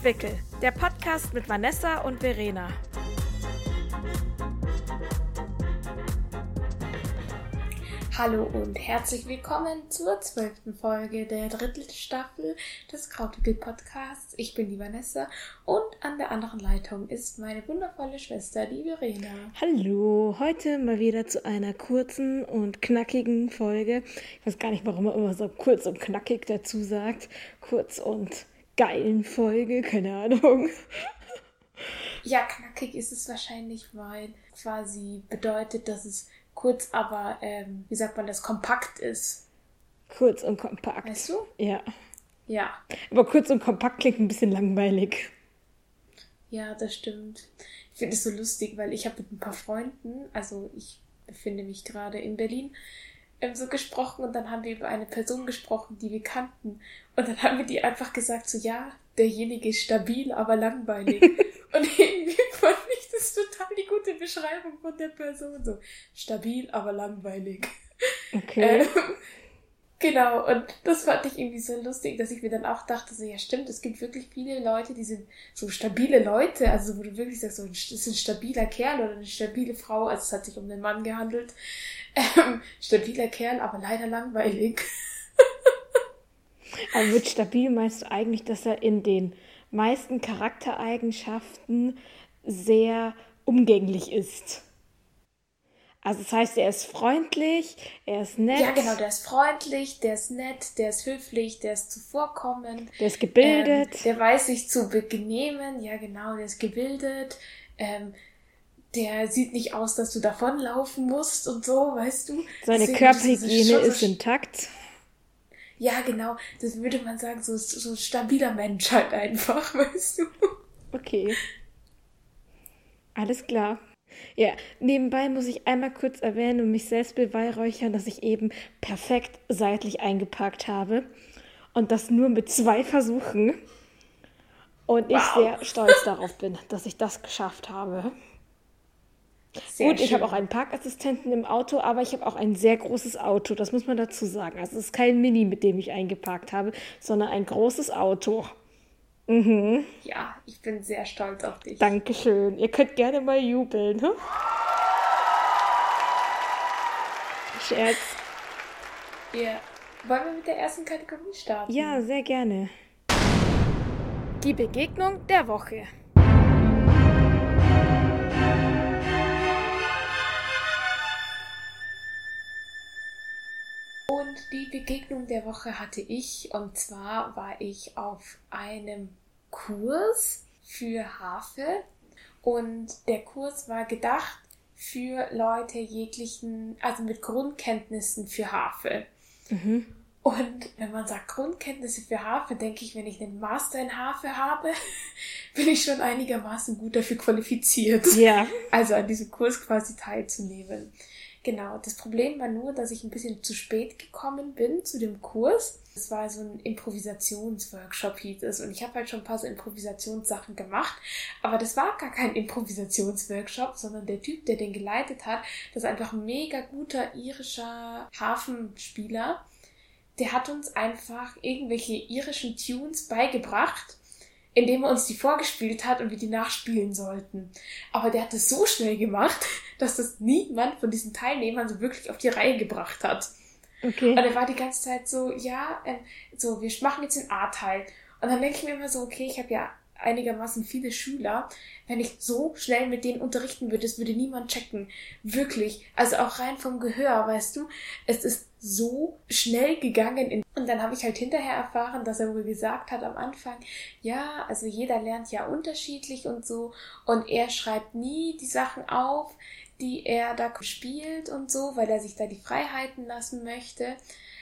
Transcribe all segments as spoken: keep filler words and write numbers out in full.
Rockwickel, der Podcast mit Vanessa und Verena. Hallo und herzlich willkommen zur zwölften Folge der dritten Staffel des Krautwickel-Podcasts. Ich bin die Vanessa und an der anderen Leitung ist meine wundervolle Schwester, die Verena. Hallo, heute mal wieder zu einer kurzen und knackigen Folge. Ich weiß gar nicht, warum man immer so kurz und knackig dazu sagt. Kurz und geilen Folge, keine Ahnung. Ja, knackig ist es wahrscheinlich, weil quasi bedeutet, dass es kurz, aber, ähm, wie sagt man das, kompakt ist. Kurz und kompakt. Weißt du? Ja. Ja. Aber kurz und kompakt klingt ein bisschen langweilig. Ja, das stimmt. Ich finde es so lustig, weil ich habe mit ein paar Freunden, also ich befinde mich gerade in Berlin, ähm, so gesprochen und dann haben wir über eine Person gesprochen, die wir kannten. Und dann haben wir die einfach gesagt, so ja, derjenige ist stabil, aber langweilig. Und irgendwie fand ich das total die gute Beschreibung von der Person. So stabil, aber langweilig. Okay. Ähm, genau, und das fand ich irgendwie so lustig, dass ich mir dann auch dachte, so ja stimmt, es gibt wirklich viele Leute, die sind so stabile Leute, also wo du wirklich sagst, so, das ist ein stabiler Kerl oder eine stabile Frau, also es hat sich um den Mann gehandelt. Ähm, stabiler Kerl, aber leider langweilig. Aber mit stabil meinst du eigentlich, dass er in den meisten Charaktereigenschaften sehr umgänglich ist. Also das heißt, er ist freundlich, er ist nett. Ja, genau, der ist freundlich, der ist nett, der ist höflich, der ist zuvorkommend. Der ist gebildet. Ähm, der weiß sich zu benehmen, ja genau, der ist gebildet. Ähm, der sieht nicht aus, dass du davonlaufen musst und so, weißt du. Seine Deswegen, Körperhygiene ist ist so intakt. Ja, genau, das würde man sagen, so, so ein stabiler Mensch halt einfach, weißt du. Okay. Alles klar. Ja, nebenbei muss ich einmal kurz erwähnen und mich selbst beweihräuchern, dass ich eben perfekt seitlich eingeparkt habe. Und das nur mit zwei Versuchen. Und ich Wow. sehr stolz darauf bin, dass ich das geschafft habe. Sehr Gut, ich schön. habe auch einen Parkassistenten im Auto, aber ich habe auch ein sehr großes Auto. Das muss man dazu sagen. Also es ist kein Mini, mit dem ich eingeparkt habe, sondern ein großes Auto. Mhm. Ja, ich bin sehr stolz auf dich. Dankeschön. Ihr könnt gerne mal jubeln. Hm? Scherz. Ja. Wollen wir mit der ersten Kategorie starten? Ja, sehr gerne. Die Begegnung der Woche. Und die Begegnung der Woche hatte ich, und zwar war ich auf einem Kurs für Harfe und der Kurs war gedacht für Leute jeglichen, also mit Grundkenntnissen für Harfe. Mhm. Und wenn man sagt Grundkenntnisse für Harfe, denke ich, wenn ich einen Master in Harfe habe, bin ich schon einigermaßen gut dafür qualifiziert, Ja. also an diesem Kurs quasi teilzunehmen. Genau, das Problem war nur, dass ich ein bisschen zu spät gekommen bin zu dem Kurs. Es war so ein Improvisationsworkshop, hieß es. Und ich habe halt schon ein paar so Improvisationssachen gemacht. Aber das war gar kein Improvisationsworkshop, sondern der Typ, der den geleitet hat, das ist einfach ein mega guter irischer Harfenspieler. Der hat uns einfach irgendwelche irischen Tunes beigebracht, indem er uns die vorgespielt hat und wir die nachspielen sollten. Aber der hat das so schnell gemacht, dass das niemand von diesen Teilnehmern so wirklich auf die Reihe gebracht hat. Okay. Und er war die ganze Zeit so, ja, ähm, so, wir machen jetzt den A-Teil. Und dann denke ich mir immer so, okay, ich habe ja einigermaßen viele Schüler. Wenn ich so schnell mit denen unterrichten würde, das würde niemand checken. Wirklich. Also auch rein vom Gehör, weißt du. Es ist so schnell gegangen. In und dann habe ich halt hinterher erfahren, dass er wohl gesagt hat am Anfang, ja, also jeder lernt ja unterschiedlich und so. Und er schreibt nie die Sachen auf, die er da spielt und so, weil er sich da die Freiheiten lassen möchte.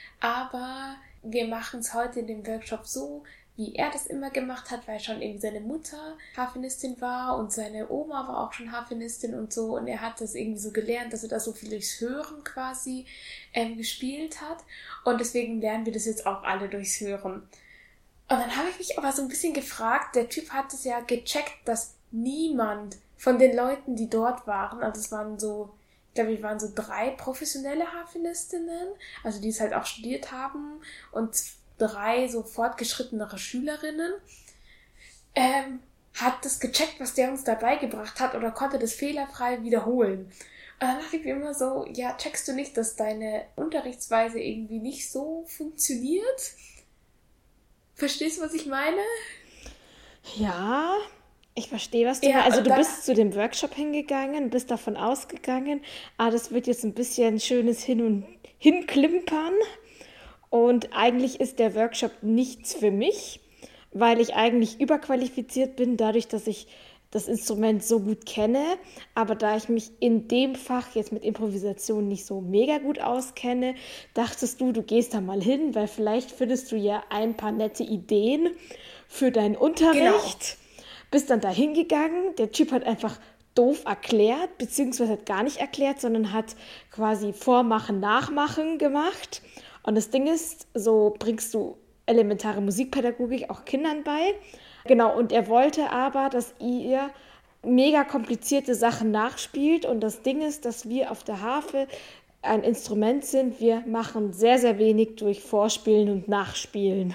Aber wir machen es heute in dem Workshop so, wie er das immer gemacht hat, weil schon irgendwie seine Mutter Harfenistin war und seine Oma war auch schon Harfenistin und so. Und er hat das irgendwie so gelernt, dass er das so viel durchs Hören quasi ähm, gespielt hat. Und deswegen lernen wir das jetzt auch alle durchs Hören. Und dann habe ich mich aber so ein bisschen gefragt, der Typ hat es ja gecheckt, dass niemand von den Leuten, die dort waren, also es waren so, ich glaube, wir waren so drei professionelle Harfenistinnen, also die es halt auch studiert haben und drei so fortgeschrittenere Schülerinnen, ähm, hat das gecheckt, was der uns dabei gebracht hat oder konnte das fehlerfrei wiederholen. Und dann dachte ich mir immer so, ja, checkst du nicht, dass deine Unterrichtsweise irgendwie nicht so funktioniert? Verstehst du, was ich meine? Ja, ich verstehe, was du Ja, meinst. Also und du dann, bist zu dem Workshop hingegangen, bist davon ausgegangen, ah, das wird jetzt ein bisschen schönes Hin- und Hinklimpern. Und eigentlich ist der Workshop nichts für mich, weil ich eigentlich überqualifiziert bin, dadurch, dass ich das Instrument so gut kenne. Aber da ich mich in dem Fach jetzt mit Improvisation nicht so mega gut auskenne, dachtest du, du gehst da mal hin, weil vielleicht findest du ja ein paar nette Ideen für deinen genau. Unterricht. Bist dann da hingegangen, der Typ hat einfach doof erklärt, beziehungsweise hat gar nicht erklärt, sondern hat quasi Vormachen, Nachmachen gemacht. Und das Ding ist, so bringst du elementare Musikpädagogik auch Kindern bei. Genau, und er wollte aber, dass ihr mega komplizierte Sachen nachspielt. Und das Ding ist, dass wir auf der Harfe ein Instrument sind. Wir machen sehr, sehr wenig durch Vorspielen und Nachspielen.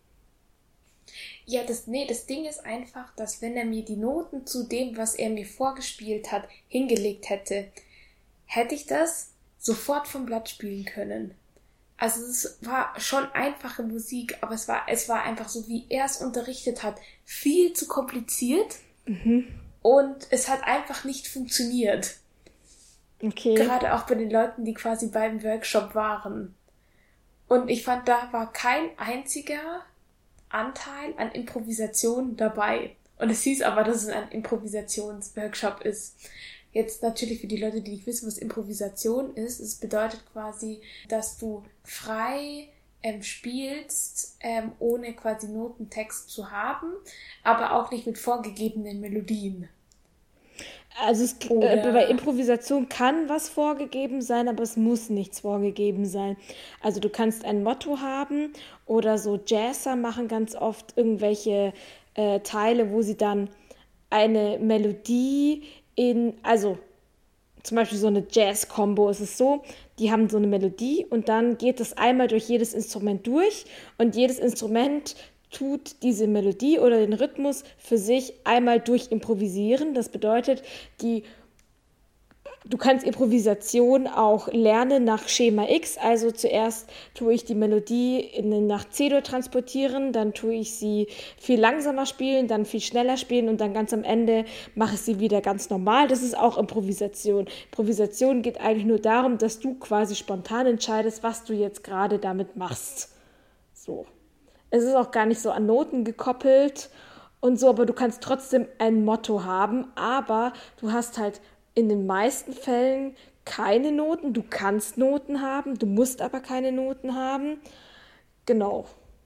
Ja, das, nee, das Ding ist einfach, dass wenn er mir die Noten zu dem, was er mir vorgespielt hat, hingelegt hätte, hätte ich das sofort vom Blatt spielen können. Also es war schon einfache Musik, aber es war, es war einfach so, wie er es unterrichtet hat, viel zu kompliziert und es hat einfach nicht funktioniert. Okay. Gerade auch bei den Leuten, die quasi beim Workshop waren. Und ich fand, da war kein einziger Anteil an Improvisation dabei. Und es hieß aber, dass es ein Improvisationsworkshop ist. Jetzt natürlich für die Leute, die nicht wissen, was Improvisation ist. Es bedeutet quasi, dass du frei ähm, spielst, ähm, ohne quasi Notentext zu haben, aber auch nicht mit vorgegebenen Melodien. Also es, äh, bei Oder, Improvisation kann was vorgegeben sein, aber es muss nichts vorgegeben sein. Also du kannst ein Motto haben oder so Jazzer machen ganz oft irgendwelche äh, Teile, wo sie dann eine Melodie in, also zum Beispiel so eine Jazz-Combo ist es so, die haben so eine Melodie und dann geht es einmal durch jedes Instrument durch und jedes Instrument tut diese Melodie oder den Rhythmus für sich einmal durchimprovisieren. Das bedeutet, die du kannst Improvisation auch lernen nach Schema X. Also zuerst tue ich die Melodie in, nach C-Dur transportieren, dann tue ich sie viel langsamer spielen, dann viel schneller spielen und dann ganz am Ende mache ich sie wieder ganz normal. Das ist auch Improvisation. Improvisation geht eigentlich nur darum, dass du quasi spontan entscheidest, was du jetzt gerade damit machst. So. Es ist auch gar nicht so an Noten gekoppelt und so, aber du kannst trotzdem ein Motto haben, aber du hast halt in den meisten Fällen keine Noten. Du kannst Noten haben, du musst aber keine Noten haben. Genau.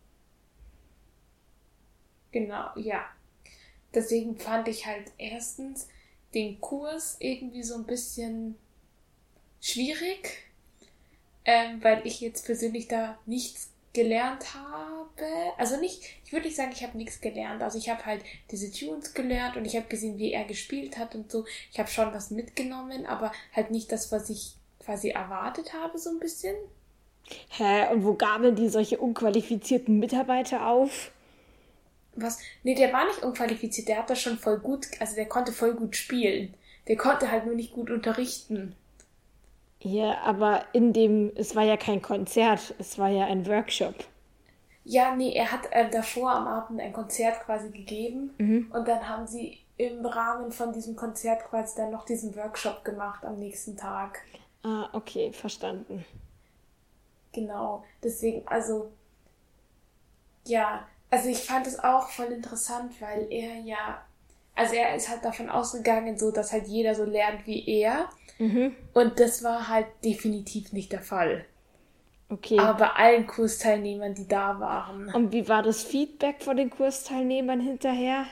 genau, ja. Deswegen fand ich halt erstens den Kurs irgendwie so ein bisschen schwierig, ähm, weil ich jetzt persönlich da nichts gelernt habe. Also nicht, ich würde nicht sagen, ich habe nichts gelernt. Also ich habe halt diese Tunes gelernt und ich habe gesehen, wie er gespielt hat und so. Ich habe schon was mitgenommen, aber halt nicht das, was ich quasi erwartet habe, so ein bisschen. Hä, und wo gabeln die solche unqualifizierten Mitarbeiter auf? Was? Nee, der war nicht unqualifiziert, der hat das schon voll gut, also der konnte voll gut spielen. Der konnte halt nur nicht gut unterrichten. Ja, aber in dem, es war ja kein Konzert, es war ja ein Workshop. Ja, nee, er hat äh, davor am Abend ein Konzert quasi gegeben und dann haben sie im Rahmen von diesem Konzert quasi dann noch diesen Workshop gemacht am nächsten Tag. Ah, okay, verstanden. Genau, deswegen, also, ja, also ich fand es auch voll interessant, weil er ja, also er ist halt davon ausgegangen, so, dass halt jeder so lernt wie er und das war halt definitiv nicht der Fall. Okay. Aber bei allen Kursteilnehmern, die da waren. Und wie war das Feedback von den Kursteilnehmern hinterher?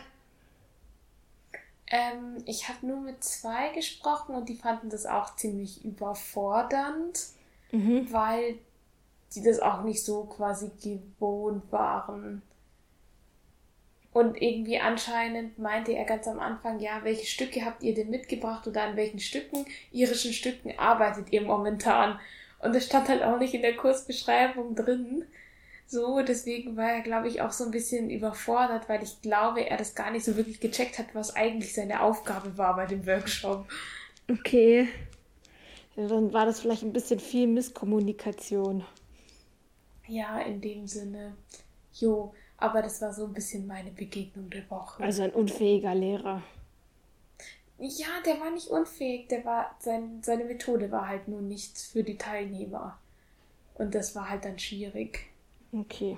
Ähm, ich habe nur mit zwei gesprochen und die fanden das auch ziemlich überfordernd, weil die das auch nicht so quasi gewohnt waren. Und irgendwie anscheinend meinte er ganz am Anfang, ja, welche Stücke habt ihr denn mitgebracht oder an welchen Stücken, irischen Stücken arbeitet ihr momentan? Und das stand halt auch nicht in der Kursbeschreibung drin, So, deswegen war er, glaube ich, auch so ein bisschen überfordert, weil ich glaube, er das gar nicht so wirklich gecheckt hat, was eigentlich seine Aufgabe war bei dem Workshop. Okay. Ja, dann war das vielleicht ein bisschen viel Misskommunikation. Ja, in dem Sinne. Jo, aber das war so ein bisschen meine Begegnung der Woche. Also ein unfähiger Lehrer. Ja, der war nicht unfähig, der war, sein, seine Methode war halt nur nichts für die Teilnehmer. Und das war halt dann schwierig. Okay.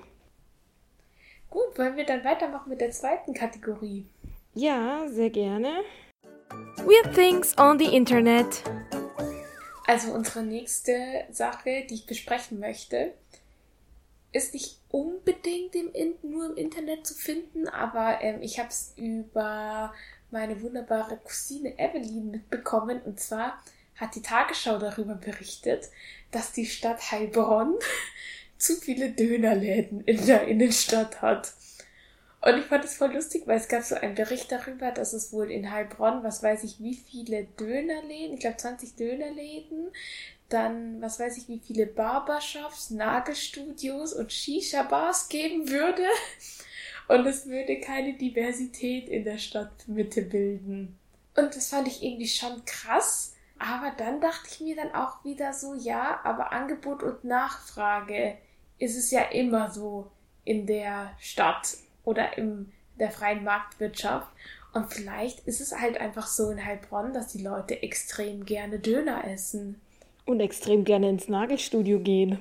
Gut, wollen wir dann weitermachen mit der zweiten Kategorie? Ja, sehr gerne. Weird things on the Internet. Also unsere nächste Sache, die ich besprechen möchte, ist nicht unbedingt im In- nur im Internet zu finden, aber ähm, ich habe es über meine wunderbare Cousine Evelyn mitbekommen. Und zwar hat die Tagesschau darüber berichtet, dass die Stadt Heilbronn zu viele Dönerläden in der Innenstadt hat. Und ich fand es voll lustig, weil es gab so einen Bericht darüber, dass es wohl in Heilbronn, was weiß ich, wie viele Dönerläden, ich glaube zwanzig Dönerläden, dann, was weiß ich, wie viele Barbershops, Nagelstudios und Shisha-Bars geben würde. Und es würde keine Diversität in der Stadtmitte bilden. Und das fand ich irgendwie schon krass. Aber dann dachte ich mir dann auch wieder so, ja, aber Angebot und Nachfrage ist es ja immer so in der Stadt oder in der freien Marktwirtschaft. Und vielleicht ist es halt einfach so in Heilbronn, dass die Leute extrem gerne Döner essen. Und extrem gerne ins Nagelstudio gehen.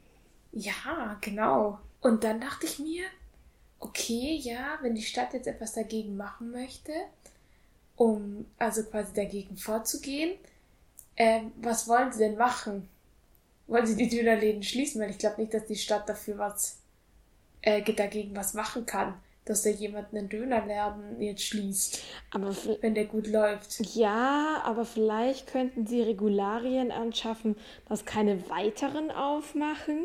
Ja, genau. Und dann dachte ich mir, okay, ja, wenn die Stadt jetzt etwas dagegen machen möchte, um also quasi dagegen vorzugehen, ähm, was wollen sie denn machen? Wollen sie die Dönerläden schließen? Weil ich glaube nicht, dass die Stadt dafür was äh, dagegen was machen kann, dass da jemand einen Dönerladen jetzt schließt, aber wenn der gut läuft. Ja, aber vielleicht könnten sie Regularien anschaffen, dass keine weiteren aufmachen.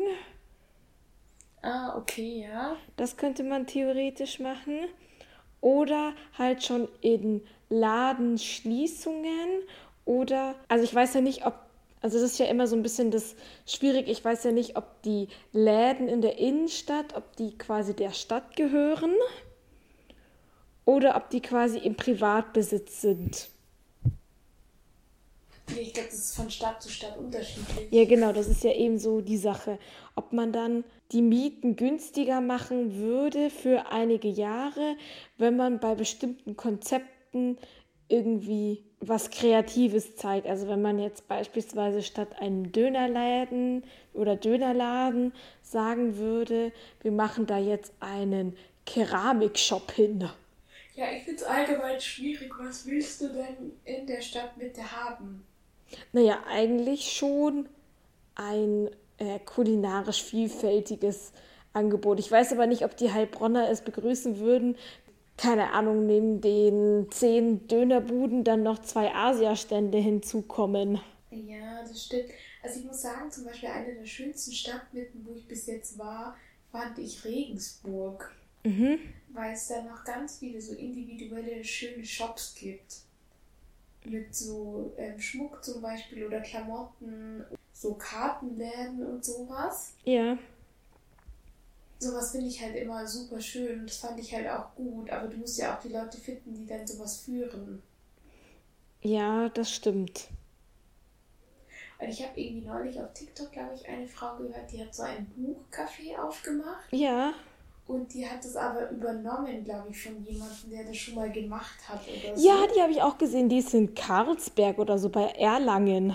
Ah, okay, ja. Das könnte man theoretisch machen. Oder halt schon in Ladenschließungen. Oder, also ich weiß ja nicht, ob, also das ist ja immer so ein bisschen das schwierig, ich weiß ja nicht, ob die Läden in der Innenstadt, ob die quasi der Stadt gehören oder ob die quasi im Privatbesitz sind. Ich glaube, das ist von Stadt zu Stadt unterschiedlich. Ja, genau, das ist ja eben so die Sache. Ob man dann die Mieten günstiger machen würde für einige Jahre, wenn man bei bestimmten Konzepten irgendwie was Kreatives zeigt. Also wenn man jetzt beispielsweise statt einem Dönerladen oder Dönerladen sagen würde, wir machen da jetzt einen Keramikshop hin. Ja, ich finde es allgemein schwierig. Was willst du denn in der Stadtmitte haben? Naja, eigentlich schon ein äh, kulinarisch vielfältiges Angebot. Ich weiß aber nicht, ob die Heilbronner es begrüßen würden. Keine Ahnung, neben den zehn Dönerbuden dann noch zwei Asiastände hinzukommen. Ja, das stimmt. Also ich muss sagen, zum Beispiel eine der schönsten Stadtmitten, wo ich bis jetzt war, fand ich Regensburg. Mhm. Weil es da noch ganz viele so individuelle, schöne Shops gibt. Mit so ähm, Schmuck zum Beispiel oder Klamotten, so Kartenläden und sowas. Ja. Sowas finde ich halt immer super schön und das fand ich halt auch gut. Aber du musst ja auch die Leute finden, die dann sowas führen. Ja, das stimmt. Und ich habe irgendwie neulich auf TikTok, glaube ich, eine Frau gehört, die hat so ein Buchcafé aufgemacht. Ja. Und die hat das aber übernommen, glaube ich, von jemandem, der das schon mal gemacht hat oder so. Ja, die habe ich auch gesehen. Die ist in Karlsberg oder so bei Erlangen.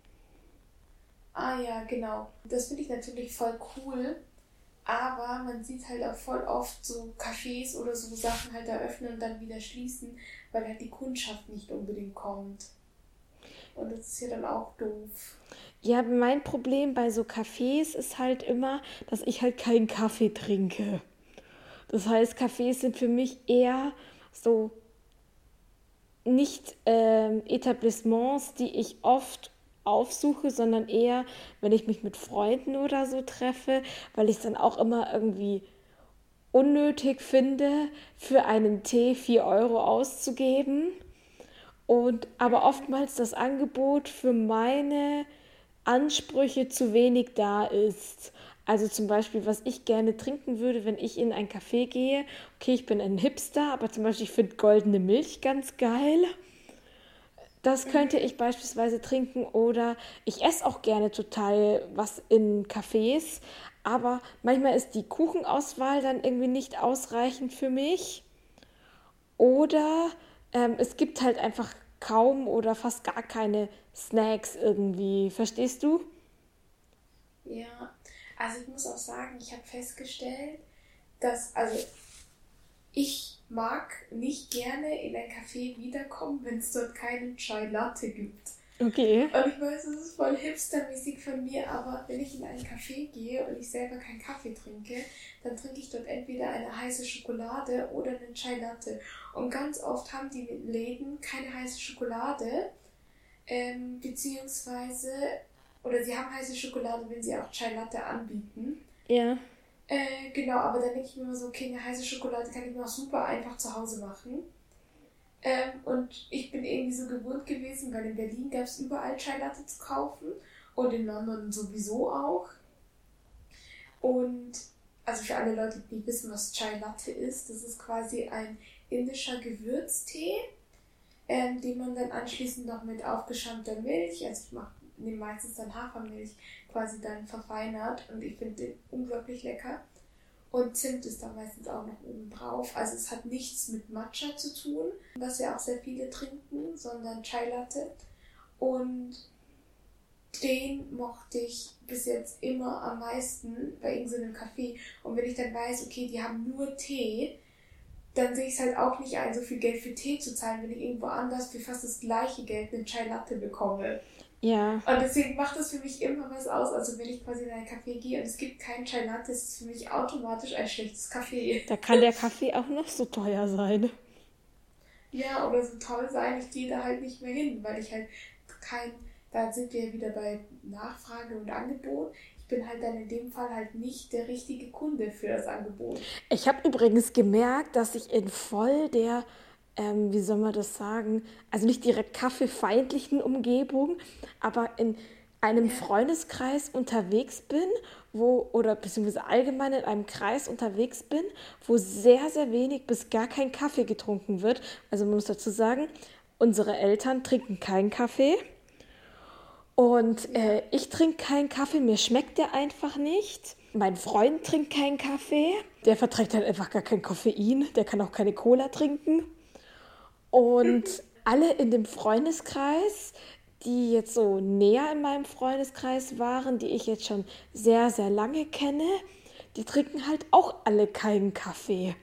Ah ja, genau. Das finde ich natürlich voll cool. Aber man sieht halt auch voll oft so Cafés oder so Sachen halt eröffnen und dann wieder schließen, weil halt die Kundschaft nicht unbedingt kommt. Und das ist ja dann auch doof. Ja, mein Problem bei so Cafés ist halt immer, dass ich halt keinen Kaffee trinke. Das heißt, Cafés sind für mich eher so nicht ähm, Etablissements, die ich oft aufsuche, sondern eher, wenn ich mich mit Freunden oder so treffe, weil ich es dann auch immer irgendwie unnötig finde, für einen Tee vier Euro auszugeben. Und aber oftmals das Angebot für meine Ansprüche zu wenig da ist. Also zum Beispiel, was ich gerne trinken würde, wenn ich in ein Café gehe. Okay, ich bin ein Hipster, aber zum Beispiel, ich finde goldene Milch ganz geil. Das könnte Mhm. ich beispielsweise trinken oder ich esse auch gerne total was in Cafés, aber manchmal ist die Kuchenauswahl dann irgendwie nicht ausreichend für mich oder ähm, es gibt halt einfach kaum oder fast gar keine Snacks irgendwie. Verstehst du? Ja, also ich muss auch sagen, ich habe festgestellt, dass, also ich mag nicht gerne in ein Café wiederkommen, wenn es dort keinen Chai Latte gibt. Okay. Und ich weiß, das ist voll hipstermäßig von mir, aber wenn ich in einen Café gehe und ich selber keinen Kaffee trinke, dann trinke ich dort entweder eine heiße Schokolade oder einen Chai Latte. Und ganz oft haben die Läden keine heiße Schokolade, ähm, beziehungsweise, oder sie haben heiße Schokolade, wenn sie auch Chai Latte anbieten. Ja. Äh, genau, aber dann denke ich mir immer so, okay, eine heiße Schokolade kann ich mir auch super einfach zu Hause machen. Ähm, und ich bin irgendwie so gewohnt gewesen, weil in Berlin gab es überall Chai Latte zu kaufen und in London sowieso auch. Und also für alle Leute, die nicht wissen, was Chai Latte ist, das ist quasi ein indischer Gewürztee, ähm, den man dann anschließend noch mit aufgeschäumter Milch, also ich mache nehme meistens dann Hafermilch, quasi dann verfeinert und ich finde den unglaublich lecker. Und Zimt ist da meistens auch noch oben drauf. Also es hat nichts mit Matcha zu tun, was ja auch sehr viele trinken, sondern Chai Latte. Und den mochte ich bis jetzt immer am meisten bei irgendeinem Café. Und wenn ich dann weiß, okay, die haben nur Tee, dann sehe ich es halt auch nicht ein, so viel Geld für Tee zu zahlen, wenn ich irgendwo anders für fast das gleiche Geld eine Chai Latte bekomme. Ja. Und deswegen macht das für mich immer was aus. Also wenn ich quasi in ein Café gehe und es gibt keinen Chai Latte, ist es für mich automatisch ein schlechtes Kaffee. Da kann der Kaffee auch noch so teuer sein. Ja, oder so toll sein, ich gehe da halt nicht mehr hin, weil ich halt kein, da sind wir ja wieder bei Nachfrage und Angebot. Ich bin halt dann in dem Fall halt nicht der richtige Kunde für das Angebot. Ich habe übrigens gemerkt, dass ich in voll der, ähm, wie soll man das sagen, also nicht direkt kaffeefeindlichen Umgebung, aber in einem Ja. Freundeskreis unterwegs bin, wo, oder beziehungsweise allgemein in einem Kreis unterwegs bin, wo sehr, sehr wenig bis gar kein Kaffee getrunken wird. Also man muss dazu sagen, unsere Eltern trinken keinen Kaffee. Und Ja. äh, ich trinke keinen Kaffee, mir schmeckt der einfach nicht. Mein Freund trinkt keinen Kaffee, der verträgt halt einfach gar kein Koffein, der kann auch keine Cola trinken. Und alle in dem Freundeskreis, die jetzt so näher in meinem Freundeskreis waren, die ich jetzt schon sehr, sehr lange kenne, die trinken halt auch alle keinen Kaffee.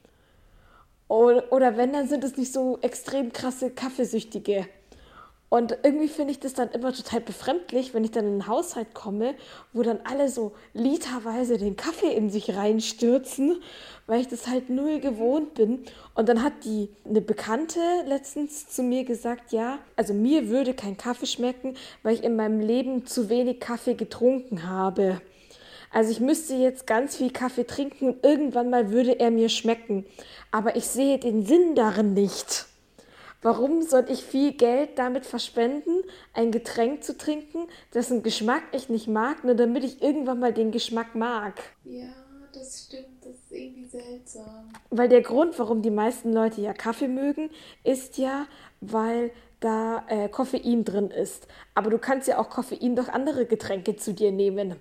Oder, oder wenn, dann sind es nicht so extrem krasse Kaffeesüchtige. Und irgendwie finde ich das dann immer total befremdlich, wenn ich dann in einen Haushalt komme, wo dann alle so literweise den Kaffee in sich reinstürzen, weil ich das halt null gewohnt bin. Und dann hat die eine Bekannte letztens zu mir gesagt, ja, also mir würde kein Kaffee schmecken, weil ich in meinem Leben zu wenig Kaffee getrunken habe. Also ich müsste jetzt ganz viel Kaffee trinken und irgendwann mal würde er mir schmecken. Aber ich sehe den Sinn darin nicht. Warum soll ich viel Geld damit verschwenden, ein Getränk zu trinken, dessen Geschmack ich nicht mag, nur damit ich irgendwann mal den Geschmack mag? Ja, das stimmt, das ist irgendwie seltsam. Weil der Grund, warum die meisten Leute ja Kaffee mögen, ist ja, weil da äh, Koffein drin ist. Aber du kannst ja auch Koffein durch andere Getränke zu dir nehmen.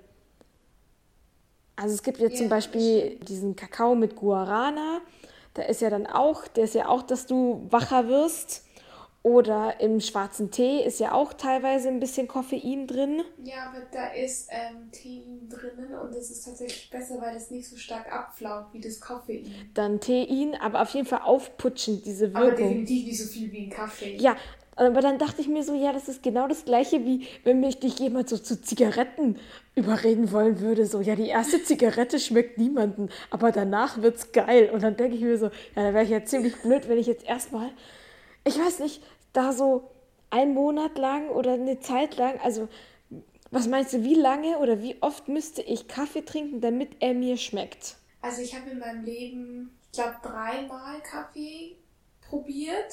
Also es gibt ja zum Ja, das Beispiel stimmt. diesen Kakao mit Guarana. Da ist ja dann auch, der ist ja auch, dass du wacher wirst. Oder im schwarzen Tee ist ja auch teilweise ein bisschen Koffein drin. Ja, aber da ist ähm, Tein drinnen und das ist tatsächlich besser, weil es nicht so stark abflaut wie das Koffein. Dann Tein, aber auf jeden Fall aufputschend, diese Aber Wirkung. definitiv nicht so viel wie ein Kaffee. Ja, aber dann dachte ich mir so, ja, das ist genau das Gleiche, wie wenn mich dich jemand so zu Zigaretten überreden wollen würde. So, ja, die erste Zigarette schmeckt niemandem, aber danach wird's geil. Und dann denke ich mir so, ja, da wäre ich ja ziemlich blöd, wenn ich jetzt erstmal, ich weiß nicht, da so einen Monat lang oder eine Zeit lang, also was meinst du, wie lange oder wie oft müsste ich Kaffee trinken, damit er mir schmeckt? Also ich habe in meinem Leben, ich glaube, dreimal Kaffee probiert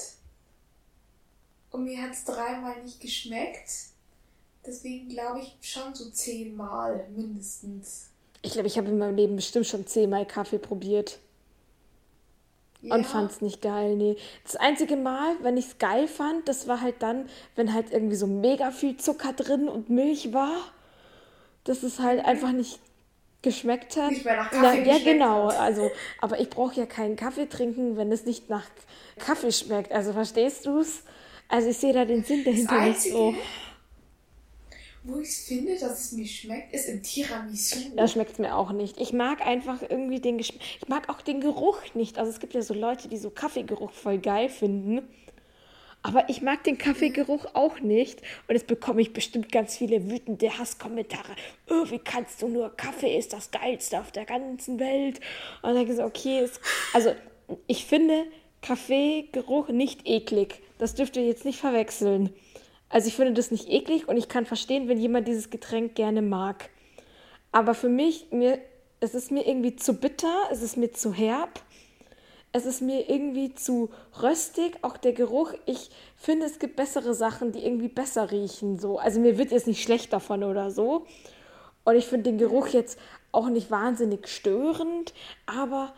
und mir hat es dreimal nicht geschmeckt. Deswegen glaube ich schon so zehnmal mindestens. Ich glaube, ich habe in meinem Leben bestimmt schon zehnmal Kaffee probiert und Ja, fand es nicht geil. Nee. Das einzige Mal, wenn ich es geil fand, das war halt dann, wenn halt irgendwie so mega viel Zucker drin und Milch war, dass es halt mhm. einfach nicht geschmeckt hat. Nicht mehr nach Na, Kaffee ja, geschmeckt genau. hat. Also, aber ich brauche ja keinen Kaffee trinken, wenn es nicht nach Kaffee schmeckt. Also, verstehst du's? Also, ich sehe da den Sinn Das dahinter nicht Einzige, so. wo ich finde, dass es mir schmeckt, ist im Da Tiramisu. schmeckt es mir auch nicht. Ich mag einfach irgendwie den Geschmack. Ich mag auch den Geruch nicht. Also, es gibt ja so Leute, die so Kaffeegeruch voll geil finden. Aber ich mag den Ja, Kaffeegeruch auch nicht. Und jetzt bekomme ich bestimmt ganz viele wütende Hasskommentare. Oh, wie kannst du nur? Kaffee ist das Geilste auf der ganzen Welt. Und dann denke ich so, okay, es, also ich finde Kaffeegeruch nicht eklig. Das dürft ihr jetzt nicht verwechseln. Also ich finde das nicht eklig und ich kann verstehen, wenn jemand dieses Getränk gerne mag. Aber für mich, mir, es ist mir irgendwie zu bitter, es ist mir zu herb. Es ist mir irgendwie zu röstig, auch der Geruch. Ich finde, es gibt bessere Sachen, die irgendwie besser riechen. So. Also mir wird jetzt nicht schlecht davon oder so. Und ich finde den Geruch jetzt auch nicht wahnsinnig störend, aber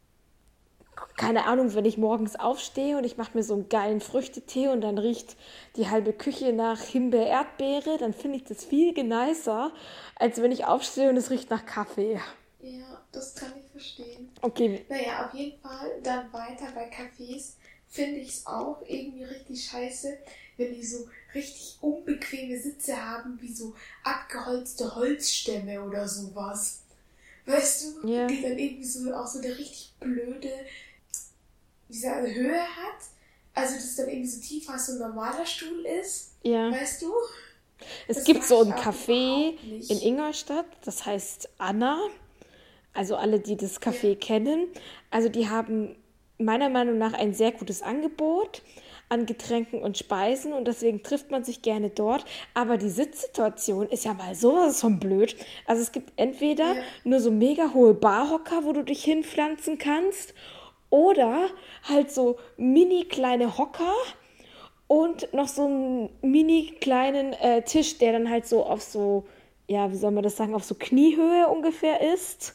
keine Ahnung, wenn ich morgens aufstehe und ich mache mir so einen geilen Früchtetee und dann riecht die halbe Küche nach Himbeer-Erdbeere, dann finde ich das viel nicer, als wenn ich aufstehe und es riecht nach Kaffee. ja, das kann ich verstehen. Okay, Naja, auf jeden Fall dann weiter bei Cafés finde ich es auch irgendwie richtig scheiße, wenn die so richtig unbequeme Sitze haben, wie so abgeholzte Holzstämme oder sowas. Weißt du, ja, die dann irgendwie so auch so eine richtig blöde, wie sagt man, Höhe hat. Also, dass dann irgendwie so tief als so ein normaler Stuhl ist. ja. Weißt du? Es Das gibt mag so ich ein auch Café überhaupt in nicht. Ingolstadt, das heißt Anna. Also alle, die das Ja, Café kennen. Also die haben meiner Meinung nach ein sehr gutes Angebot an Getränken und Speisen und deswegen trifft man sich gerne dort. Aber die Sitzsituation ist ja mal sowas von blöd. Also es gibt entweder ja, nur so mega hohe Barhocker, wo du dich hinpflanzen kannst, oder halt so mini kleine Hocker und noch so einen mini kleinen äh, Tisch, der dann halt so auf so, ja, wie soll man das sagen, auf so Kniehöhe ungefähr ist.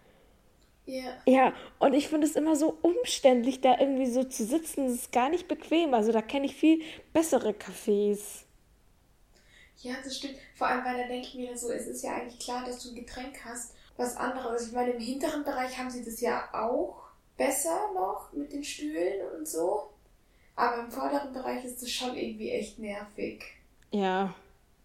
ja. Ja, und ich finde es immer so umständlich, da irgendwie so zu sitzen. Das ist gar nicht bequem. Also da kenne ich viel bessere Cafés. Ja, das stimmt. Vor allem, weil da denke ich mir dann so, es ist ja eigentlich klar, dass du ein Getränk hast. Was anderes. Also ich meine, im hinteren Bereich haben sie das ja auch besser noch mit den Stühlen und so. Aber im vorderen Bereich ist das schon irgendwie echt nervig. Ja,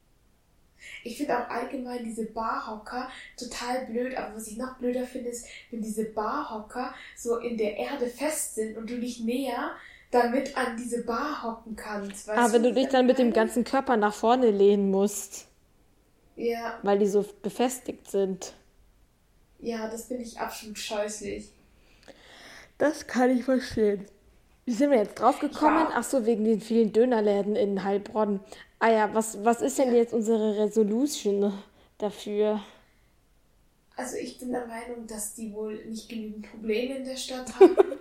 Ich finde auch allgemein diese Barhocker total blöd, aber was ich noch blöder finde, ist, wenn diese Barhocker so in der Erde fest sind und du dich näher damit an diese Bar hocken kannst. aber Weißt wenn du, du was dich ich dann mit dem meine? ganzen Körper nach vorne lehnen musst, Ja, weil die so befestigt sind. ja, das finde ich absolut scheußlich. Das kann ich verstehen. Wie sind wir jetzt drauf Ich gekommen? war Ach so, wegen den vielen Dönerläden in Heilbronn. Ah ja, was, was ist denn Ja, jetzt unsere Resolution dafür? also ich bin der Meinung, dass die wohl nicht genügend Probleme in der Stadt haben,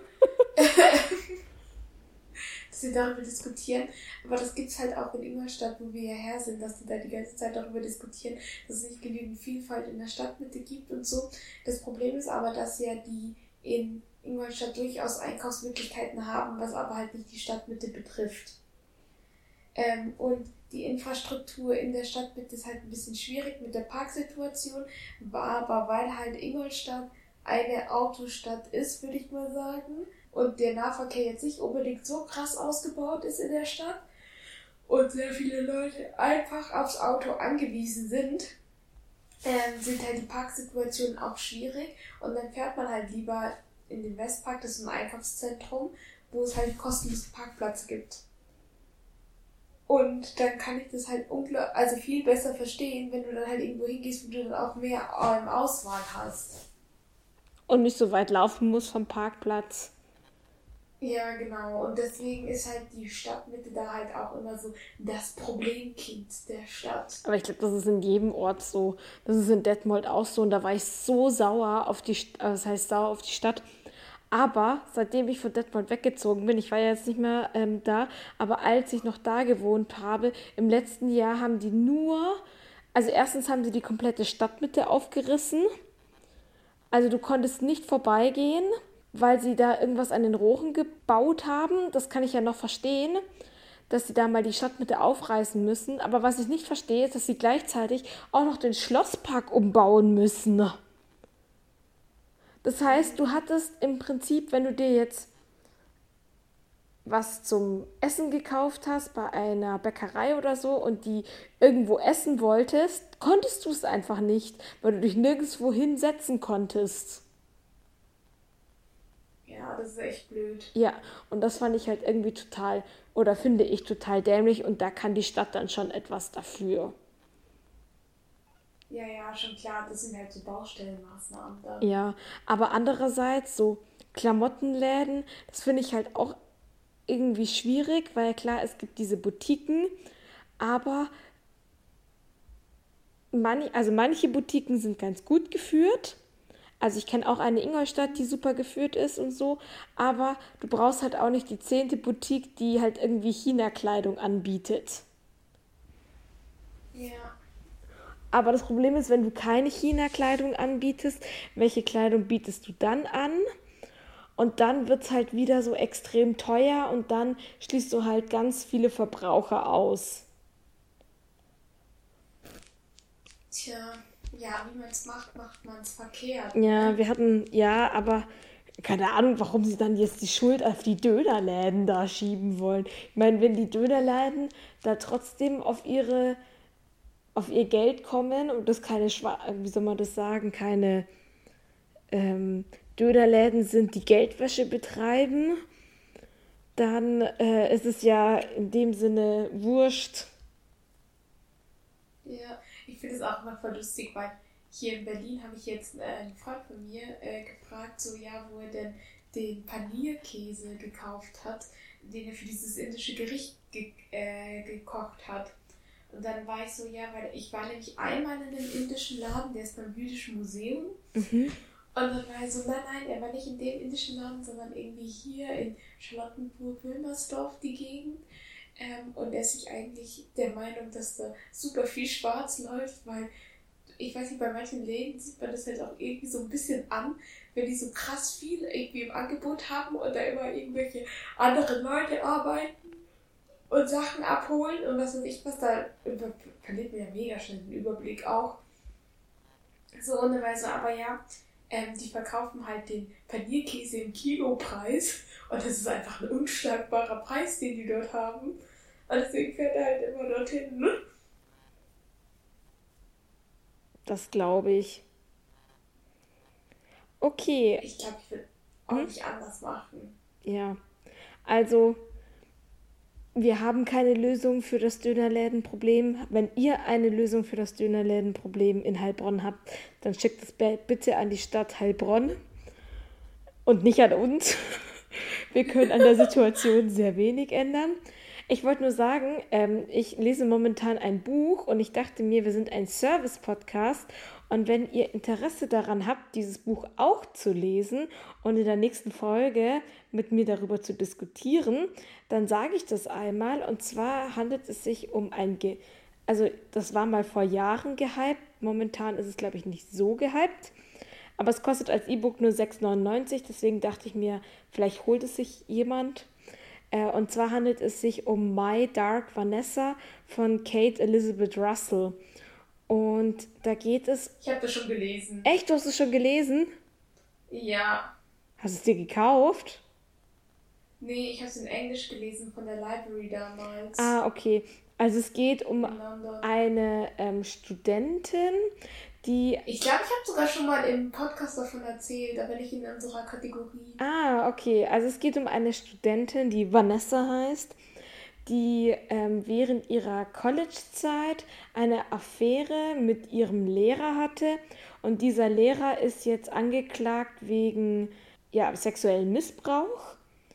dass sie darüber diskutieren. Aber das gibt es halt auch in Ingolstadt, wo wir hierher sind, dass die da die ganze Zeit darüber diskutieren, dass es nicht genügend Vielfalt in der Stadtmitte gibt und so. Das Problem ist aber, dass ja die in Ingolstadt durchaus Einkaufsmöglichkeiten haben, was aber halt nicht die Stadtmitte betrifft. Ähm, und die Infrastruktur in der Stadtmitte ist halt ein bisschen schwierig mit der Parksituation, aber weil halt Ingolstadt eine Autostadt ist, würde ich mal sagen, und der Nahverkehr jetzt nicht unbedingt so krass ausgebaut ist in der Stadt und sehr viele Leute einfach aufs Auto angewiesen sind, ähm, sind halt die Parksituationen auch schwierig und dann fährt man halt lieber in den Westpark, das ist ein Einkaufszentrum, wo es halt kostenlose Parkplätze gibt. Und dann kann ich das halt ungl- also viel besser verstehen, wenn du dann halt irgendwo hingehst, wo du dann auch mehr ähm, Auswahl hast. Und nicht so weit laufen muss vom Parkplatz. Ja, genau. Und deswegen ist halt die Stadtmitte da halt auch immer so das Problemkind der Stadt. Aber ich glaube, das ist in jedem Ort so. Das ist in Detmold auch so. Und da war ich so sauer auf die, St- äh, das heißt sauer auf die Stadt. Aber seitdem ich von Detmold weggezogen bin, ich war ja jetzt nicht mehr ähm, da, aber als ich noch da gewohnt habe, im letzten Jahr haben die nur, also erstens haben sie die komplette Stadtmitte aufgerissen. Also du konntest nicht vorbeigehen, weil sie da irgendwas an den Rohren gebaut haben. Das kann ich ja noch verstehen, dass sie da mal die Stadtmitte aufreißen müssen. Aber was ich nicht verstehe, ist, dass sie gleichzeitig auch noch den Schlosspark umbauen müssen. Das heißt, du hattest im Prinzip, wenn du dir jetzt was zum Essen gekauft hast bei einer Bäckerei oder so und die irgendwo essen wolltest, konntest du es einfach nicht, weil du dich nirgendwo hinsetzen konntest. Ja, das ist echt blöd. Ja, und das fand ich halt irgendwie total, oder finde ich total dämlich und da kann die Stadt dann schon etwas dafür. Ja, ja, schon klar, das sind halt so Baustellenmaßnahmen da. Ja, aber andererseits so Klamottenläden, das finde ich halt auch irgendwie schwierig, weil klar, es gibt diese Boutiquen, aber manch, also manche Boutiquen sind ganz gut geführt. Also ich kenne auch eine Ingolstadt, die super geführt ist und so, aber du brauchst halt auch nicht die zehnte Boutique, die halt irgendwie China-Kleidung anbietet. Ja. Aber das Problem ist, wenn du keine China-Kleidung anbietest, welche Kleidung bietest du dann an? Und dann wird es halt wieder so extrem teuer und dann schließt du halt ganz viele Verbraucher aus. Tja, ja, wie man es macht, macht man es verkehrt. Ja, Ne? wir hatten, ja, aber keine Ahnung, warum sie dann jetzt die Schuld auf die Dönerläden da schieben wollen. Ich meine, wenn die Dönerläden da trotzdem auf ihre, auf ihr Geld kommen und das keine, Schwa- wie soll man das sagen, keine ähm, Dönerläden sind, die Geldwäsche betreiben, dann äh, ist es ja in dem Sinne wurscht. Ja, ich finde es auch immer voll lustig, weil hier in Berlin habe ich jetzt äh, einen Freund von mir äh, gefragt, so ja, wo er denn den Panierkäse gekauft hat, den er für dieses indische Gericht ge äh, gekocht hat. Und dann war ich so, ja, weil ich war nämlich einmal in einem indischen Laden, der ist beim Jüdischen Museum. Mhm. Und dann war er so, nein, nein, er war nicht in dem indischen Laden, sondern irgendwie hier in Charlottenburg-Wilmersdorf, die Gegend. Ähm, und er ist sich eigentlich der Meinung, dass da super viel schwarz läuft, weil, ich weiß nicht, bei manchen Läden sieht man das halt auch irgendwie so ein bisschen an, wenn die so krass viel irgendwie im Angebot haben und da immer irgendwelche andere Leute arbeiten und Sachen abholen und was weiß ich was, da über- verliert mir ja mega schnell den Überblick auch. So ohne Weise, aber ja, ähm, die verkaufen halt den Panierkäse im Kilopreis und das ist einfach ein unschlagbarer Preis, den die dort haben. Und deswegen fährt er halt immer dorthin, ne? Das glaube ich. Okay, Ich glaube, ich will auch hm? nicht anders machen. Ja. Also, wir haben keine Lösung für das Dönerlädenproblem. Wenn ihr eine Lösung für das Dönerlädenproblem in Heilbronn habt, dann schickt es be- bitte an die Stadt Heilbronn und nicht an uns. Wir können an der Situation sehr wenig ändern. Ich wollte nur sagen, ähm, ich lese momentan ein Buch und ich dachte mir, wir sind ein Service-Podcast und wenn ihr Interesse daran habt, dieses Buch auch zu lesen und in der nächsten Folge mit mir darüber zu diskutieren, dann sage ich das einmal und zwar handelt es sich um ein, Ge also das war mal vor Jahren gehypt, momentan ist es glaube ich nicht so gehypt. Aber es kostet als E-Book nur sechs neunundneunzig, deswegen dachte ich mir, vielleicht holt es sich jemand. Äh, und zwar handelt es sich um My Dark Vanessa von Kate Elizabeth Russell. Und da geht es... Ich habe das schon gelesen. Echt, du hast es schon gelesen? Ja. Hast du es dir gekauft? Nee, ich habe es in Englisch gelesen von der Library damals. Ah, okay. Also es geht um In London. eine ähm, Studentin, die... Ich glaube, ich habe sogar schon mal im Podcast davon erzählt, da bin ich in unserer Kategorie. Ah, okay. Also es geht um eine Studentin, die Vanessa heißt, die ähm, während ihrer College-Zeit eine Affäre mit ihrem Lehrer hatte. Und dieser Lehrer ist jetzt angeklagt wegen ja, sexuellen Missbrauch.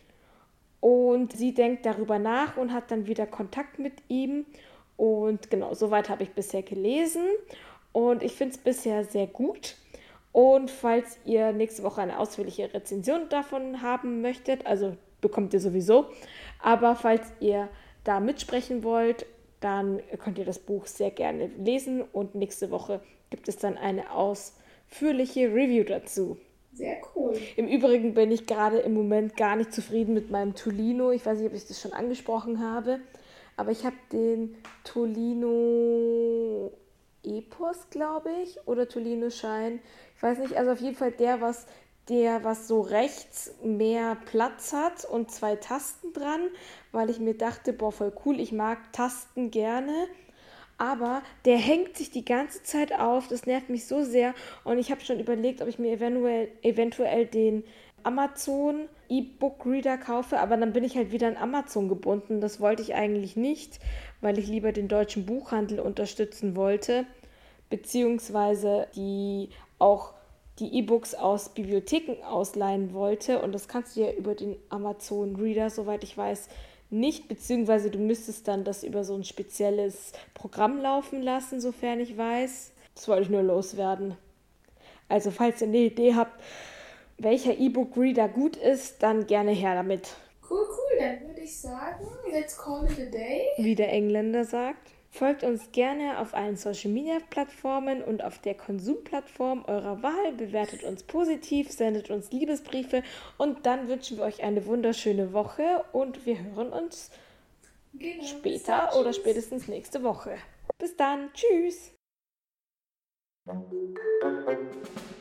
Und sie denkt darüber nach und hat dann wieder Kontakt mit ihm. Und genau, soweit habe ich bisher gelesen. Und ich finde es bisher sehr gut. Und falls ihr nächste Woche eine ausführliche Rezension davon haben möchtet, also bekommt ihr sowieso, aber falls ihr da mitsprechen wollt, dann könnt ihr das Buch sehr gerne lesen und nächste Woche gibt es dann eine aus ausführliche Review dazu. Sehr cool. Im Übrigen bin ich gerade im Moment gar nicht zufrieden mit meinem Tolino. Ich weiß nicht, ob ich das schon angesprochen habe, aber ich habe den Tolino Epos, glaube ich, oder Tolino Shine. Ich weiß nicht, also auf jeden Fall der, was der, was so rechts mehr Platz hat und zwei Tasten dran, weil ich mir dachte, boah, voll cool, ich mag Tasten gerne. Aber der hängt sich die ganze Zeit auf, das nervt mich so sehr und ich habe schon überlegt, ob ich mir eventuell, eventuell den Amazon E-Book Reader kaufe, aber dann bin ich halt wieder an Amazon gebunden. Das wollte ich eigentlich nicht, weil ich lieber den deutschen Buchhandel unterstützen wollte, beziehungsweise die auch die E-Books aus Bibliotheken ausleihen wollte und das kannst du ja über den Amazon Reader, soweit ich weiß, nicht, beziehungsweise du müsstest dann das über so ein spezielles Programm laufen lassen, sofern ich weiß. Das wollte ich nur loswerden. Also falls ihr eine Idee habt, welcher E-Book-Reader gut ist, dann gerne her damit. Cool, cool, dann würde ich sagen, let's call it a day. Wie der Engländer sagt. Folgt uns gerne auf allen Social-Media-Plattformen und auf der Konsumplattform eurer Wahl. Bewertet uns positiv, sendet uns Liebesbriefe und dann wünschen wir euch eine wunderschöne Woche und wir hören uns genau, später dann, oder spätestens nächste Woche. Bis dann, tschüss!